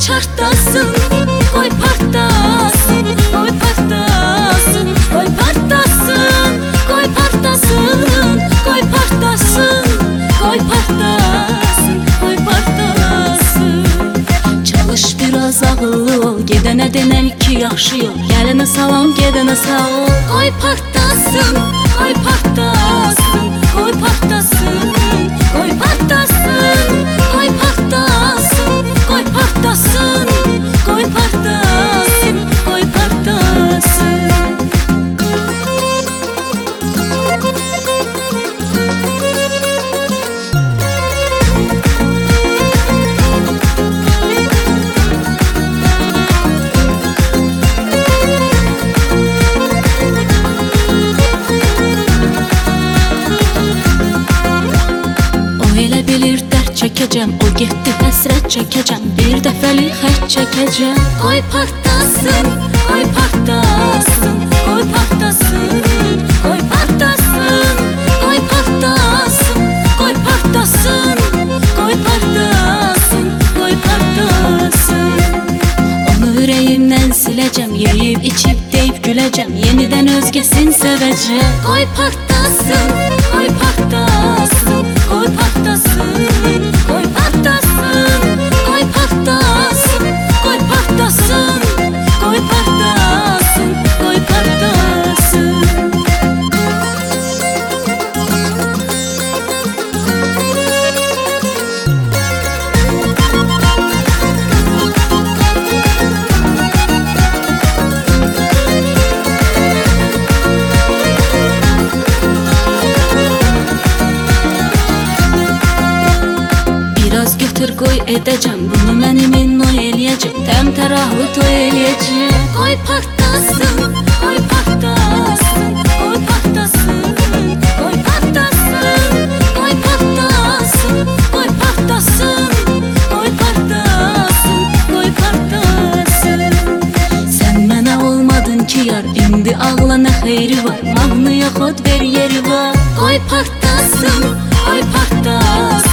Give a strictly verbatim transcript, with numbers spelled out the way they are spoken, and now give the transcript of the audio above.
çartlasın, qoy partlasın, qoy partlasın, qoy partlasın, qoy partlasın, qoy partlasın, qoy partlasın, qoy partlasın. Çalış biraz ağıllı ol, gedənə denən ki yaxşı yol. Gəlinə salam, gedənə sağ ol. Qoy partlasın, qoy partlasın, qoy partlasın, qoy partlasın, qoy partlasın, qoy partlasın, qoy partlasın, qoy partlasın. Çəkəcəm, o getdi həsrət çəkəcəm, bir dəfəlik xət çəkəcəm. Qoy partlasın, qoy partlasın, qoy partlasın, qoy partlasın, qoy partlasın, qoy partlasın, qoy partlasın, qoy partlasın. Onu ürəyimdən siləcəm, yeyib içib deyib güləcəm, yenidən özgəsin sevəcəm. Qoy partlasın, qoy partlasın, qoy partlasın, qoy partlasın, qoy partlasın, qoy partlasın, qoy partlasın, qoy partlasın. Qoy edəcəm, bunu mənim inno eləyəcəm, təmtərahlı toy eləyəcəm. Qoy partlasın, qoy partlasın, qoy partlasın, qoy partlasın, qoy partlasın, qoy partlasın, qoy partlasın, qoy partlasın. Sən mənə olmadın ki yar, indi ağla nə xeyri var, mahnıya xod ver yeri var. Qoy partlasın, qoy partlasın,